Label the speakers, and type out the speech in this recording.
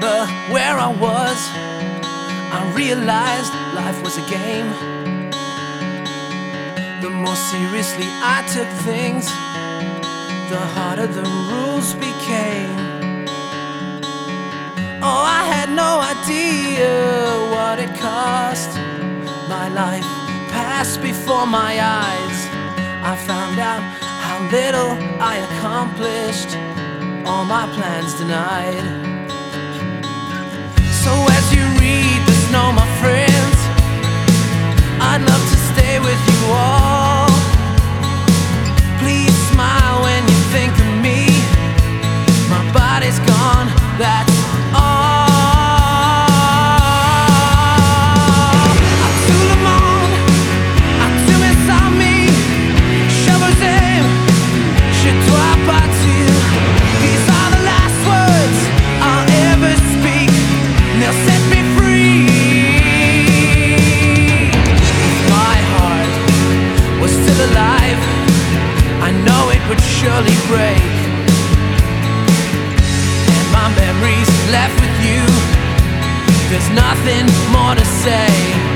Speaker 1: remember where I was. I realized life was a game. The more seriously I took things, the harder the rules became. Oh, I had no idea what it cost. My life passed before my eyes. I found out how little I accomplished, all my plans denied. So as you read this note, my friends, I'd love to stay with you all. Please smile when you think of me. My body's gone, that's all. Would surely break, and my memories left with you. There's nothing more to say.